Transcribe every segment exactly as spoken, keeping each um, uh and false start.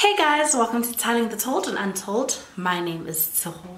Hey guys, welcome to Telling the Told and Untold. My name is Tsoho.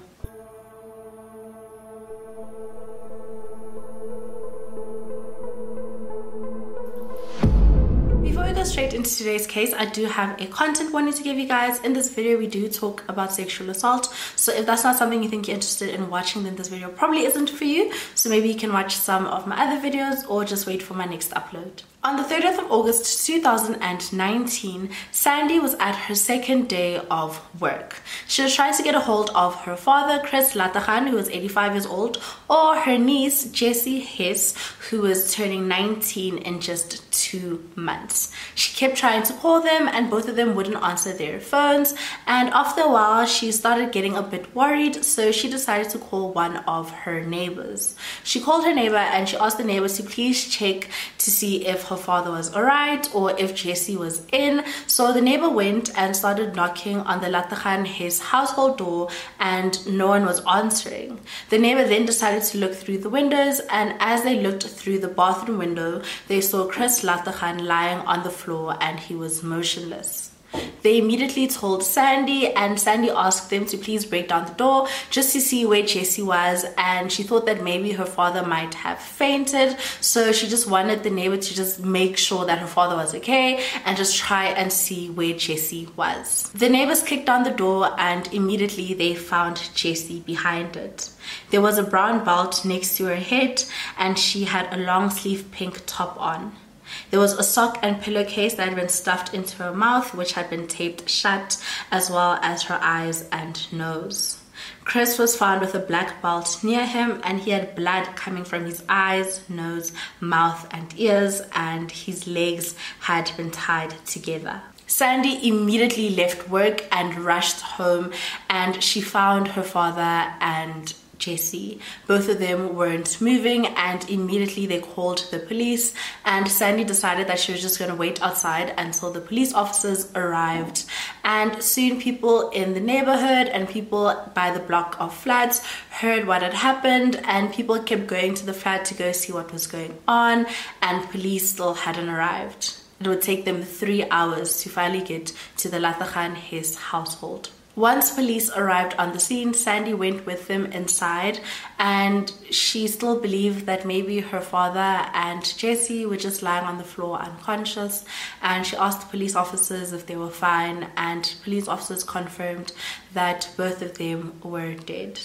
Before we go straight into today's case, I do have a content warning to give you guys. In this video, we do talk about sexual assault. So if that's not something you think you're interested in watching, then this video probably isn't for you. So maybe you can watch some of my other videos or just wait for my next upload. On the thirtieth of August two thousand nineteen, Sandy was at her second day of work. She was trying to get a hold of her father, Chris Latachan, who was eighty-five years old, or her niece, Jessie Hess, who was turning nineteen in just two months. She kept trying to call them and both of them wouldn't answer their phones, and after a while she started getting a bit worried, so she decided to call one of her neighbors. She called her neighbor and she asked the neighbor to please check to see if her father was alright or if Jessie was in. So the neighbor went and started knocking on the Latachan his household door and no one was answering. The neighbor then decided to look through the windows, and as they looked through the bathroom window, they saw Chris Latachan lying on the floor and he was motionless. They immediately told Sandy, and Sandy asked them to please break down the door just to see where Jessie was, and she thought that maybe her father might have fainted, so she just wanted the neighbor to just make sure that her father was okay and just try and see where Jessie was. The neighbors kicked down the door and immediately they found Jessie behind it. There was a brown belt next to her head and she had a long sleeve pink top on. There was a sock and pillowcase that had been stuffed into her mouth, which had been taped shut, as well as her eyes and nose. Chris was found with a black belt near him, and he had blood coming from his eyes, nose, mouth, and ears, and his legs had been tied together. Sandy immediately left work and rushed home, and she found her father and Jessie. Both of them weren't moving, and immediately they called the police, and Sandy decided that she was just going to wait outside until the police officers arrived. And soon people in the neighborhood and people by the block of flats heard what had happened, and people kept going to the flat to go see what was going on, and police still hadn't arrived. It would take them three hours to finally get to the Latachan Hess household. Once police arrived on the scene, Sandy went with them inside, and she still believed that maybe her father and Jessie were just lying on the floor unconscious, and she asked the police officers if they were fine, and police officers confirmed that both of them were dead.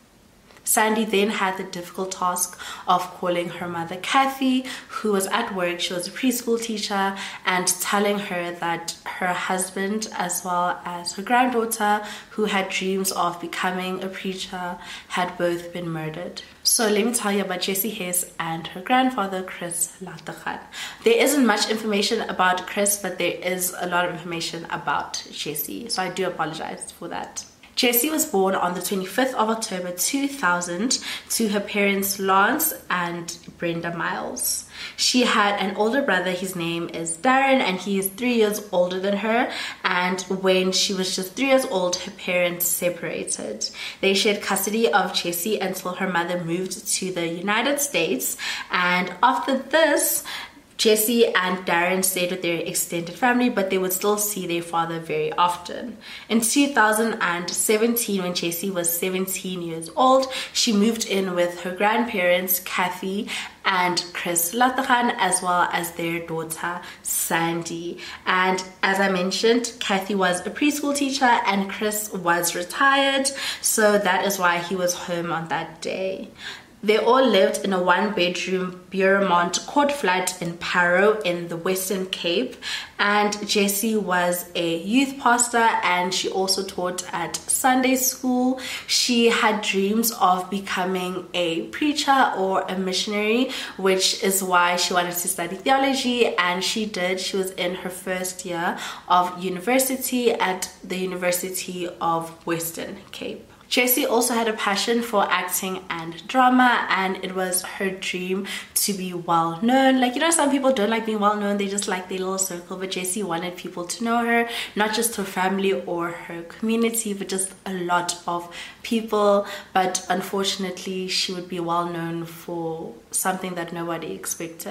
Sandy then had the difficult task of calling her mother Kathy, who was at work. She was a preschool teacher, and telling her that her husband as well as her granddaughter, who had dreams of becoming a preacher, had both been murdered. So let me tell you about Jessie Hess and her grandfather, Chris Latachan. There isn't much information about Chris, but there is a lot of information about Jessie, so I do apologize for that. Jessie was born on the twenty-fifth of October two thousand to her parents Lance and Brenda Miles. She had an older brother, his name is Darren, and he is three years older than her, and when she was just three years old, her parents separated. They shared custody of Jessie until her mother moved to the United States, and after this, Jessie and Darren stayed with their extended family, but they would still see their father very often. In two thousand seventeen, when Jessie was seventeen years old, she moved in with her grandparents, Kathy and Chris Latachan, as well as their daughter, Sandy. And as I mentioned, Kathy was a preschool teacher and Chris was retired, so that is why he was home on that day. They all lived in a one-bedroom Beaumont court flat in Parow in the Western Cape, and Jessie was a youth pastor and she also taught at Sunday school. She had dreams of becoming a preacher or a missionary, which is why she wanted to study theology, and she did. She was in her first year of university at the University of Western Cape. Jessie also had a passion for acting and drama, and it was her dream to be well known. Like, you know, some people don't like being well known, they just like their little circle, but Jessie wanted people to know her, not just her family or her community, but just a lot of people. But unfortunately, she would be well known for something that nobody expected.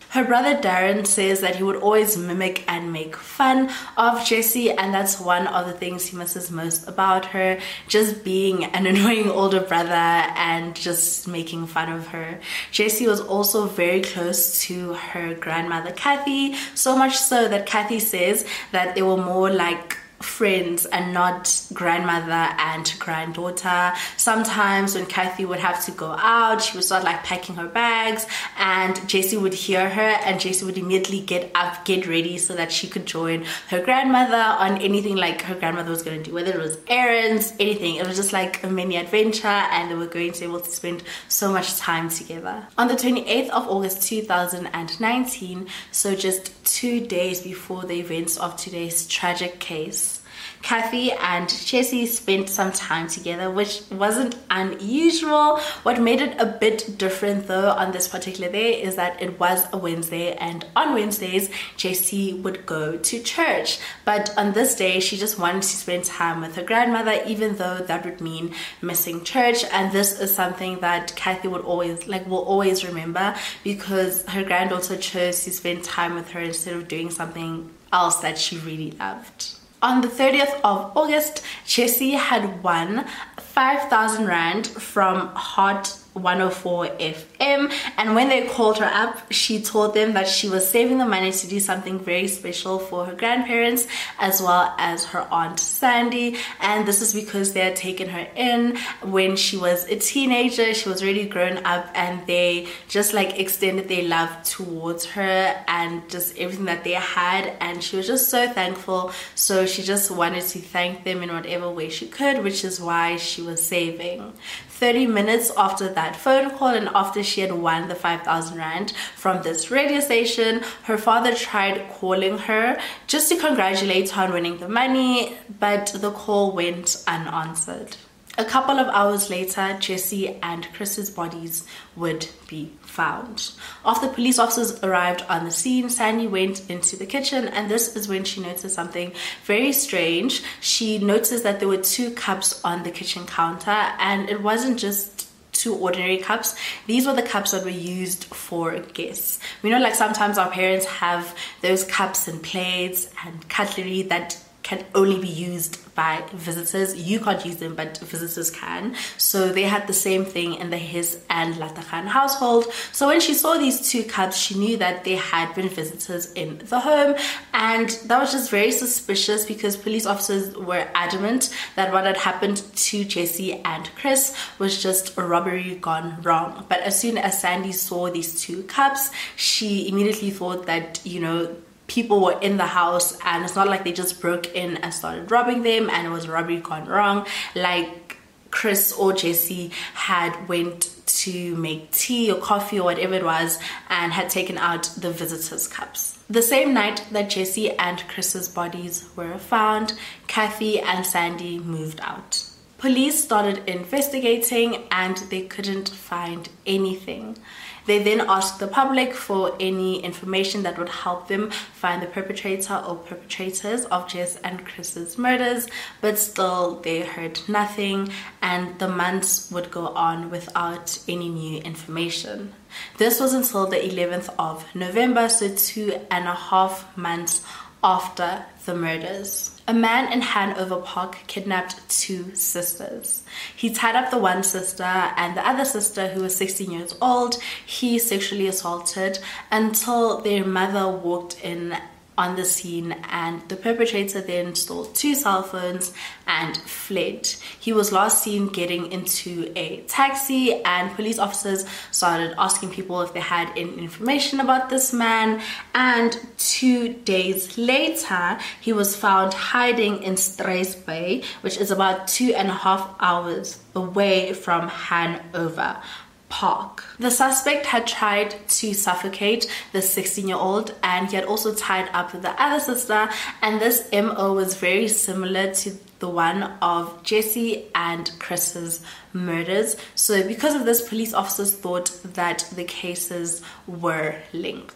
Her brother Darren says that he would always mimic and make fun of Jessie, and that's one of the things he misses most about her, just being an annoying older brother and just making fun of her. Jessie was also very close to her grandmother Kathy, so much so that Kathy says that they were more like friends and not grandmother and granddaughter. Sometimes when Kathy would have to go out, she would start like packing her bags, and Jessie would hear her, and Jessie would immediately get up, get ready so that she could join her grandmother on anything like her grandmother was going to do, whether it was errands, anything. It was just like a mini adventure, and they were going to be able to spend so much time together. On the twenty-eighth of August two thousand nineteen, so just two days before the events of today's tragic case, Kathy and Jessie spent some time together, which wasn't unusual. What made it a bit different though on this particular day is that it was a Wednesday, and on Wednesdays Jessie would go to church, but on this day she just wanted to spend time with her grandmother, even though that would mean missing church. And this is something that Kathy would always like will always remember, because her granddaughter chose to spend time with her instead of doing something else that she really loved. On the thirtieth of August, Jessie had won five thousand rand from Hot one oh four F M, and when they called her up, she told them that she was saving the money to do something very special for her grandparents as well as her aunt Sandy. And this is because they had taken her in when she was a teenager. She was already grown up, and they just like extended their love towards her and just everything that they had, and she was just so thankful. So she just wanted to thank them in whatever way she could, which is why she was saving. thirty minutes after that phone call, and after she had won the five thousand rand from this radio station, her father tried calling her just to congratulate her on winning the money, but the call went unanswered. A couple of hours later, Jessie and Chris's bodies would be found. After police officers arrived on the scene, Sandy went into the kitchen, and this is when she noticed something very strange. She noticed that there were two cups on the kitchen counter, and it wasn't just two ordinary cups. These were the cups that were used for guests. We know like sometimes our parents have those cups and plates and cutlery that can only be used by visitors. You can't use them, but visitors can. So they had the same thing in the His and Latakhan household. So when she saw these two cups, she knew that there had been visitors in the home, and that was just very suspicious, because police officers were adamant that what had happened to Jessie and Chris was just a robbery gone wrong. But as soon as Sandy saw these two cups, she immediately thought that, you know, people were in the house, and it's not like they just broke in and started robbing them and it was a robbery gone wrong. Like Chris or Jessie had went to make tea or coffee or whatever it was and had taken out the visitors' cups. The same night that Jessie and Chris's bodies were found, Kathy and Sandy moved out. Police started investigating, and they couldn't find anything. They then asked the public for any information that would help them find the perpetrator or perpetrators of Jess and Chris's murders, but still they heard nothing, and the months would go on without any new information. This was until the eleventh of November, so two and a half months after the murders. A man in Hanover Park kidnapped two sisters. He tied up the one sister, and the other sister, who was sixteen years old, he sexually assaulted until their mother walked in on the scene, and the perpetrator then stole two cell phones and fled. He was last seen getting into a taxi, and police officers started asking people if they had any information about this man, and two days later he was found hiding in Struisvlei, which is about two and a half hours away from Hanover Park. The suspect had tried to suffocate the sixteen year old, and he had also tied up the other sister, and this M O was very similar to the one of Jessie and Chris's murders. So because of this, police officers thought that the cases were linked.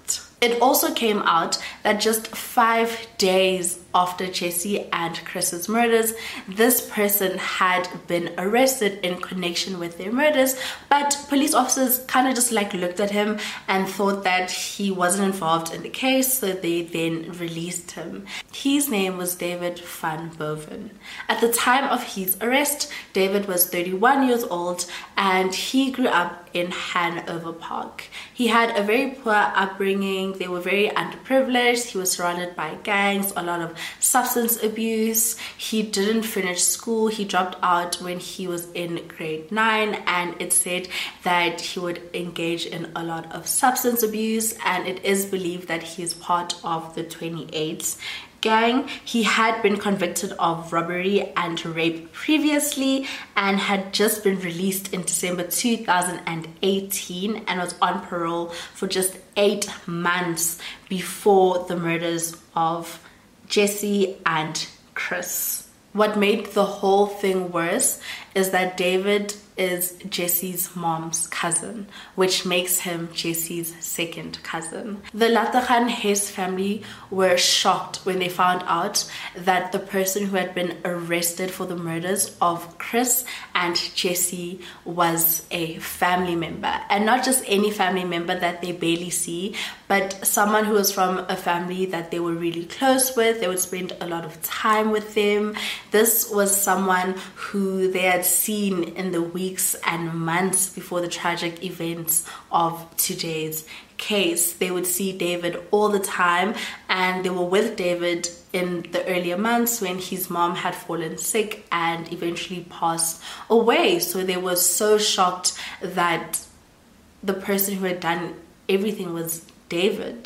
It also came out that just five days after Jesse and Chris's murders, this person had been arrested in connection with their murders, but police officers kind of just like looked at him and thought that he wasn't involved in the case, so they then released him. His name was David van Boven. At the time of his arrest, David was thirty-one years old and he grew up in Hanover Park. He had a very poor upbringing. They were very underprivileged. He was surrounded by gangs, a lot of substance abuse. He didn't finish school. He dropped out when he was in grade nine, and it said that he would engage in a lot of substance abuse, and it is believed that he is part of the twenty-eight gang. He had been convicted of robbery and rape previously and had just been released in December two thousand eighteen and was on parole for just eight months before the murders of Jesse and Chris. What made the whole thing worse is that David is Jesse's mom's cousin, which makes him Jesse's second cousin. The Lataghan Hess family were shocked when they found out that the person who had been arrested for the murders of Chris and Jesse was a family member, and not just any family member that they barely see, but someone who was from a family that they were really close with. They would spend a lot of time with them. This was someone who they had seen in the weeks and months before the tragic events of today's case. They would see David all the time, and they were with David in the earlier months when his mom had fallen sick and eventually passed away. So they were so shocked that the person who had done everything was David.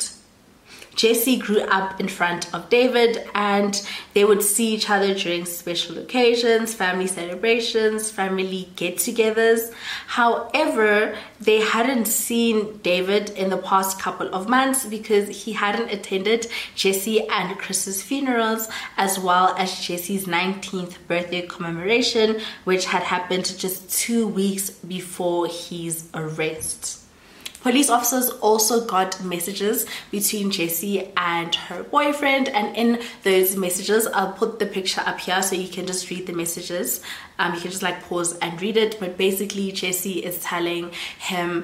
Jesse grew up in front of David, and they would see each other during special occasions, family celebrations, family get-togethers. However, they hadn't seen David in the past couple of months because he hadn't attended Jesse and Chris's funerals, as well as Jesse's nineteenth birthday commemoration, which had happened just two weeks before his arrest. Police officers also got messages between Jesse and her boyfriend, and in those messages, I'll put the picture up here so you can just read the messages. Um, you can just like pause and read it, but basically Jesse is telling him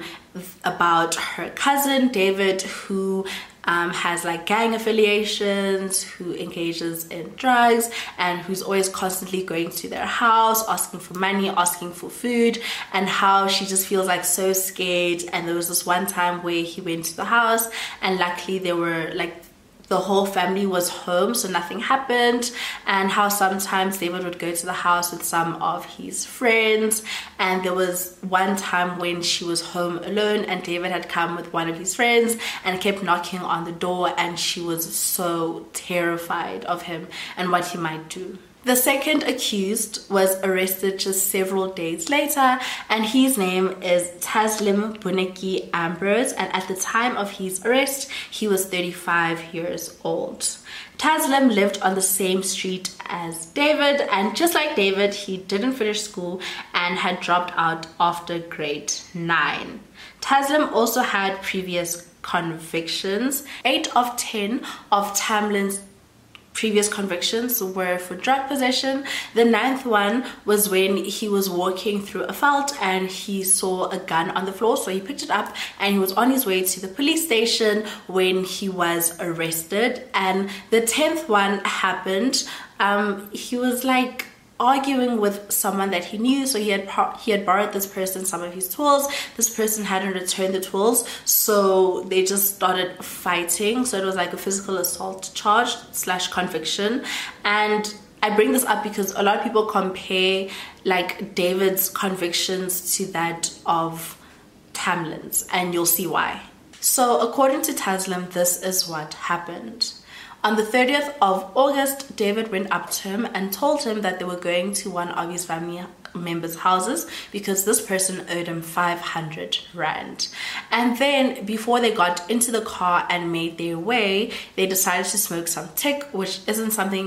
about her cousin David, who Um, has like gang affiliations, who engages in drugs, and who's always constantly going to their house, asking for money, asking for food, and how she just feels like so scared. And there was this one time where he went to the house, and luckily there were like the whole family was home, so nothing happened, and how sometimes David would go to the house with some of his friends, and there was one time when she was home alone and David had come with one of his friends and kept knocking on the door, and she was so terrified of him and what he might do. The second accused was arrested just several days later, and his name is Taslim Buneki Ambrose, and at the time of his arrest, he was thirty-five years old. Taslim lived on the same street as David, and just like David, he didn't finish school and had dropped out after grade nine. Taslim also had previous convictions. Eight of ten of Tamlin's previous convictions were for drug possession. The ninth one was when he was walking through a field and he saw a gun on the floor, so he picked it up and he was on his way to the police station when he was arrested. And the tenth one happened, um, he was like arguing with someone that he knew, so he had he had borrowed this person some of his tools. This person hadn't returned the tools, so they just started fighting. So it was like a physical assault charge slash conviction. And I bring this up because a lot of people compare like David's convictions to that of Tamlin's, and you'll see why. So according to Taslim, this is what happened. On the thirtieth of August, David went up to him and told him that they were going to one of his family members' houses because this person owed him five hundred rand. And then before they got into the car and made their way, they decided to smoke some tick, which isn't something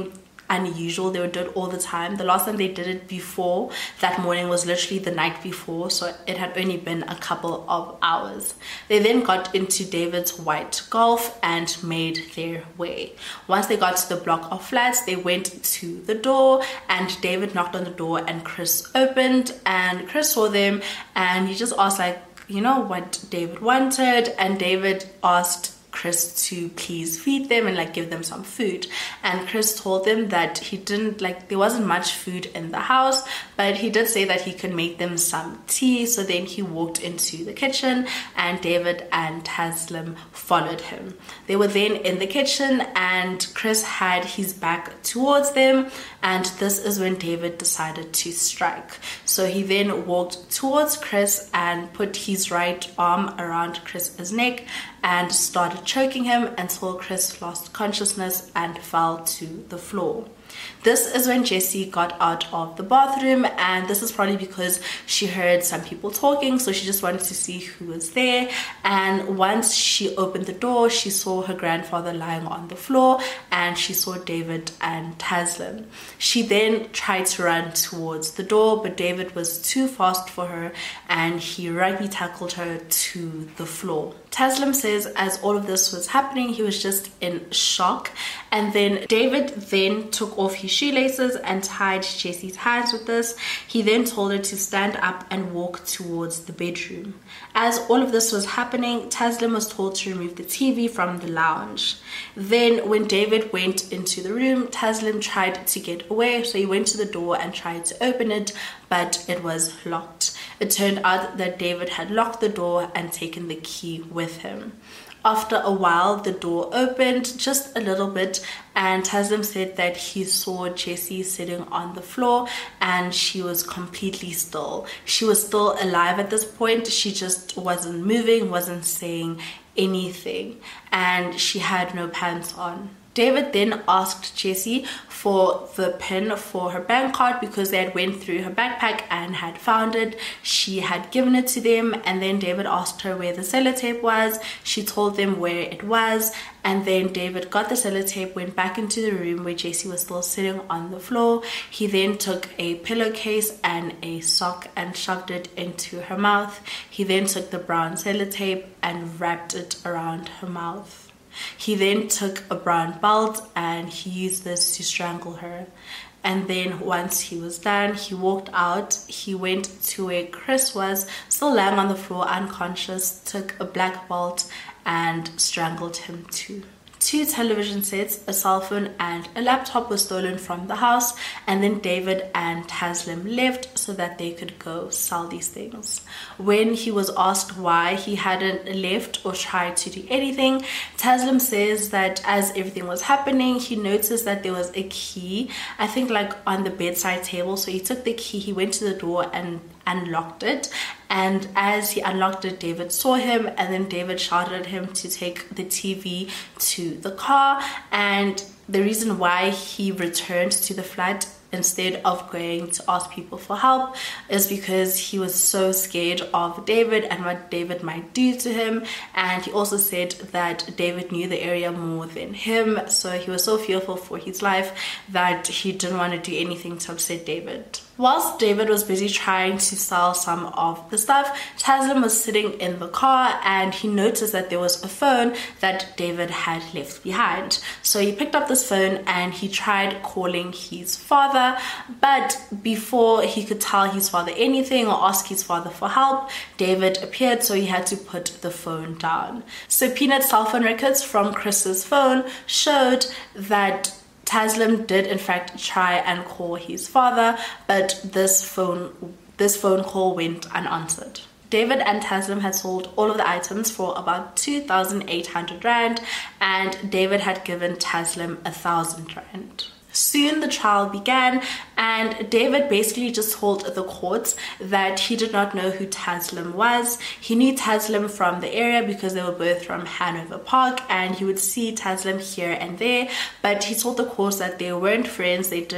unusual. They would do it all the time. The last time they did it before that morning was literally the night before, so it had only been a couple of hours. They then got into David's white Golf and made their way. Once they got to the block of flats, they went to the door and David knocked on the door and Chris opened, and Chris saw them and he just asked, like, you know what David wanted, and David asked Chris to please feed them and like give them some food. And Chris told them that he didn't like there wasn't much food in the house, but he did say that he could make them some tea. So then he walked into the kitchen and David and Taslim followed him. They were then in the kitchen and Chris had his back towards them, and this is when David decided to strike. So he then walked towards Chris and put his right arm around Chris's neck and started choking him until Chris lost consciousness and fell to the floor. This is when Jessie got out of the bathroom, and this is probably because she heard some people talking, so she just wanted to see who was there. And once she opened the door, she saw her grandfather lying on the floor and she saw David and Taslim. She then tried to run towards the door, but David was too fast for her and he rugby tackled her to the floor. Taslim says as all of this was happening, he was just in shock, and then David then took off his shoelaces and tied Jessie's hands with this. He then told her to stand up and walk towards the bedroom. As all of this was happening, Taslim was told to remove the T V from the lounge. Then when David went into the room, Taslim tried to get away, so he went to the door and tried to open it, but it was locked. It turned out that David had locked the door and taken the key with him. After a while, the door opened just a little bit, and Taslim said that he saw Jessie sitting on the floor and she was completely still. She was still alive at this point. She just wasn't moving, wasn't saying anything, and she had no pants on. David then asked Jessie for the pin for her bank card because they had went through her backpack and had found it. She had given it to them, and then David asked her where the sellotape was. She told them where it was, and then David got the sellotape, went back into the room where Jessie was still sitting on the floor. He then took a pillowcase and a sock and shoved it into her mouth. He then took the brown sellotape and wrapped it around her mouth. He then took a brown belt and he used this to strangle her. And then once he was done, he walked out. He went to where Chris was, still lying on the floor unconscious, took a black belt and strangled him too. Two television sets, a cell phone and a laptop were stolen from the house, and then David and Taslim left so that they could go sell these things. When he was asked why he hadn't left or tried to do anything, Taslim says that as everything was happening, he noticed that there was a key, I think like on the bedside table. So he took the key, he went to the door and unlocked it, and as he unlocked it, David saw him, and then David shouted at him to take the T V to the car. And the reason why he returned to the flat instead of going to ask people for help is because he was so scared of David and what David might do to him. And he also said that David knew the area more than him, so he was so fearful for his life that he didn't want to do anything to upset David. Whilst David was busy trying to sell some of the stuff, Taslim was sitting in the car and he noticed that there was a phone that David had left behind. So he picked up this phone and he tried calling his father, but before he could tell his father anything or ask his father for help, David appeared, so he had to put the phone down. So Peanut's cell phone records from Chris's phone showed that Taslim did in fact try and call his father, but this phone this phone call went unanswered. David and Taslim had sold all of the items for about two thousand eight hundred rand, and David had given Taslim a thousand rand. Soon the trial began, and David basically just told the courts that he did not know who Taslim was. He knew Taslim from the area because they were both from Hanover Park, and he would see Taslim here and there, but he told the courts that they weren't friends, they didn't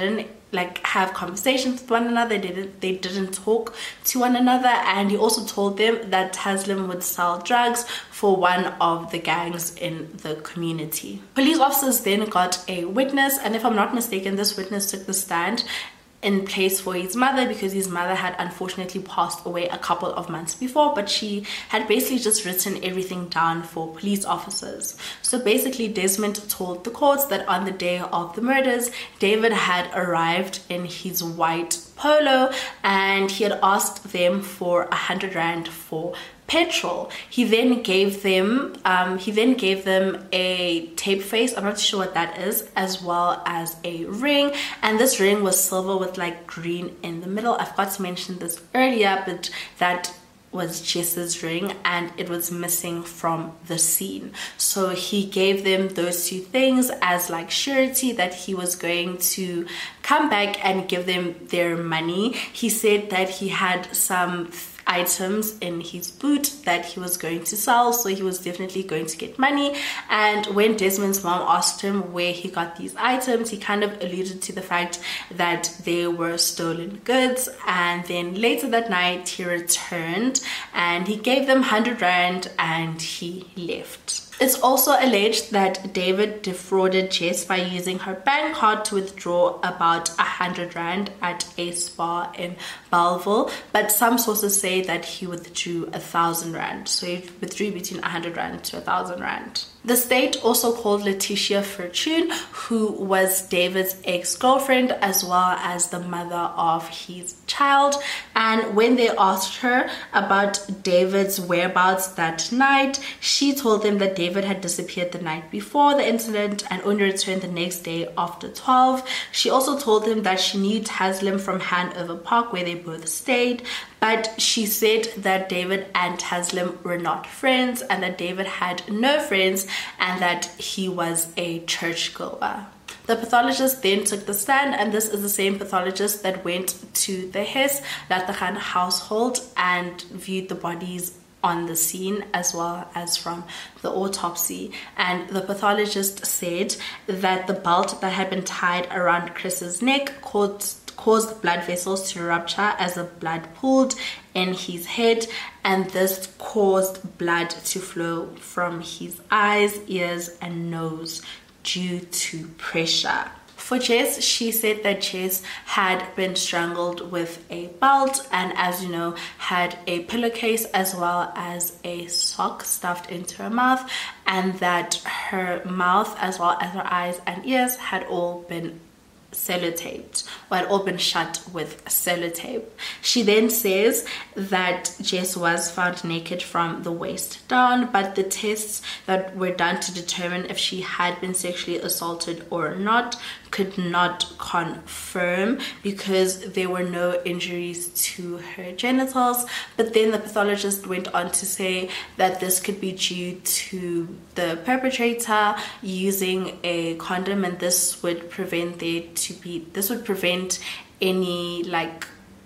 like have conversations with one another. They didn't, they didn't talk to one another. And he also told them that Taslim would sell drugs for one of the gangs in the community. Police officers then got a witness, and if I'm not mistaken, this witness took the stand in place for his mother, because his mother had unfortunately passed away a couple of months before, but she had basically just written everything down for police officers. So basically Desmond told the courts that on the day of the murders, David had arrived in his white Polo and he had asked them for a hundred rand for petrol. He then gave them um he then gave them a tape face, I'm not sure what that is, as well as a ring, and this ring was silver with like green in the middle. I forgot to mention this earlier, but that was Jess's ring and it was missing from the scene. So he gave them those two things as like surety that he was going to come back and give them their money. He said that he had some items in his boot that he was going to sell, so he was definitely going to get money. And when Desmond's mom asked him where he got these items, he kind of alluded to the fact that they were stolen goods. And then later that night he returned and he gave them one hundred rand and he left. It's also alleged that David defrauded Jess by using her bank card to withdraw about a hundred rand at a spa in Belleville, but some sources say that he withdrew a thousand rand. So he withdrew between a hundred rand to a thousand rand. The state also called Letitia Fortune, who was David's ex-girlfriend as well as the mother of his child, and when they asked her about David's whereabouts that night, she told them that David had disappeared the night before the incident and only returned the next day after twelve. She also told him that she knew Taslim from Hanover Park, where they both stayed, but she said that David and Taslim were not friends and that David had no friends and that he was a churchgoer. The pathologist then took the stand, and this is the same pathologist that went to the Hess Lataghan household and viewed the bodies on the scene as well as from the autopsy. And the pathologist said that the belt that had been tied around Chris's neck caused caused blood vessels to rupture as the blood pooled in his head, and this caused blood to flow from his eyes, ears and nose due to pressure. For Jess, she said that Jess had been strangled with a belt and, as you know, had a pillowcase as well as a sock stuffed into her mouth, and that her mouth as well as her eyes and ears had all been sellotaped, or had all been shut with sellotape. She then says that Jess was found naked from the waist down, but the tests that were done to determine if she had been sexually assaulted or not could not confirm, because there were no injuries to her genitals. But then the pathologist went on to say that this could be due to the perpetrator using a condom, and this would prevent there to be this would prevent any like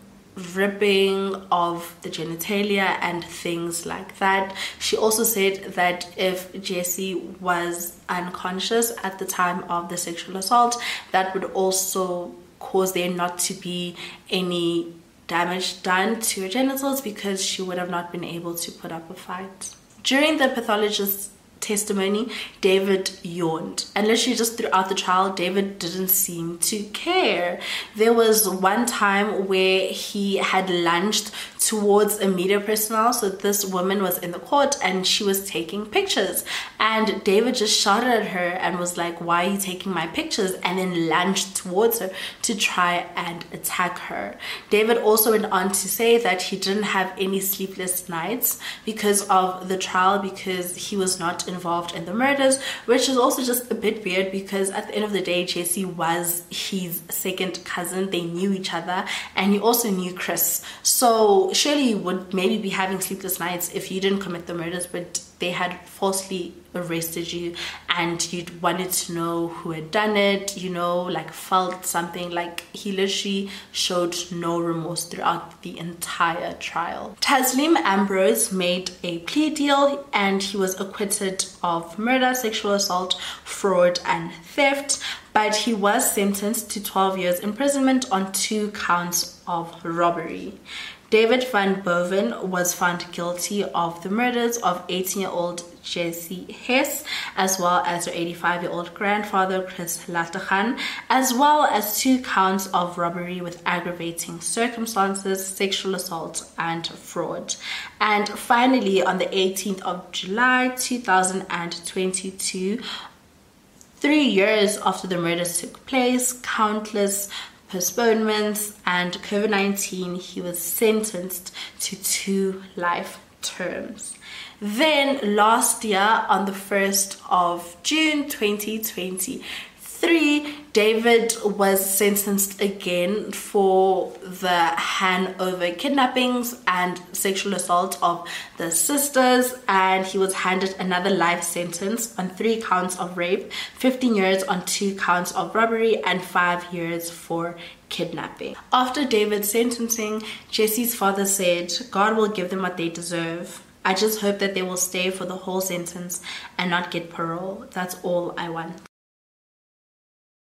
ripping of the genitalia and things like that. She also said that if Jessie was unconscious at the time of the sexual assault, that would also cause there not to be any damage done to her genitals, because she would have not been able to put up a fight. During the pathologist's testimony, David yawned, and literally just throughout the trial, David didn't seem to care. There was one time where he had lunged towards a media personnel. So this woman was in the court and she was taking pictures, and David just shouted at her and was like, "Why are you taking my pictures?" and then lunged towards her to try and attack her. David also went on to say that he didn't have any sleepless nights because of the trial, because he was not involved in the murders, which is also just a bit weird, because at the end of the day, Jessie was his second cousin. They knew each other, and he also knew Chris. So surely you would maybe be having sleepless nights if you didn't commit the murders, but they had falsely arrested you and you wanted to know who had done it, you know, like felt something. Like, he literally showed no remorse throughout the entire trial. Taslim Ambrose made a plea deal and he was acquitted of murder, sexual assault, fraud and theft, but he was sentenced to twelve years imprisonment on two counts of robbery. David Van Boven was found guilty of the murders of eighteen-year-old Jesse Hess, as well as her eighty-five-year-old grandfather Chris Latachan, as well as two counts of robbery with aggravating circumstances, sexual assault, and fraud. And finally, on the eighteenth of July two thousand twenty-two, three years after the murders took place, countless postponements and COVID nineteen, he was sentenced to two life terms. Then last year, on the first of June twenty twenty-three, David was sentenced again for the Hanover kidnappings and sexual assault of the sisters, and he was handed another life sentence on three counts of rape, fifteen years on two counts of robbery, and five years for kidnapping. After David's sentencing, Jesse's father said, "God will give them what they deserve. I just hope that they will stay for the whole sentence and not get parole. That's all I want."